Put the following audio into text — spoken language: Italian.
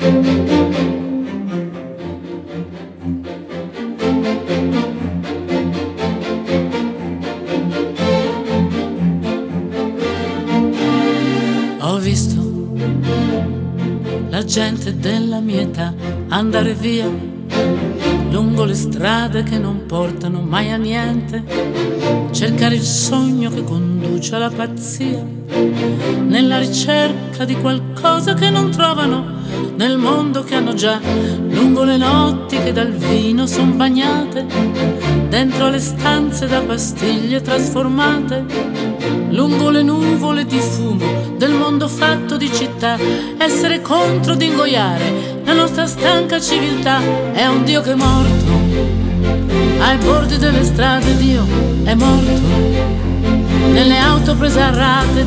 Ho visto la gente della mia età andare via lungo le strade che non portano mai a niente, cercare il sogno che conduce alla pazzia, nella ricerca di qualcosa che non trovano nel mondo che hanno già, lungo le notti che dal vino son bagnate, dentro le stanze da pastiglie trasformate, lungo le nuvole di fumo del mondo fatto di città, essere contro di ingoiare la nostra stanca civiltà. È un Dio che è morto ai bordi delle strade, Dio è morto nelle auto prese a rate,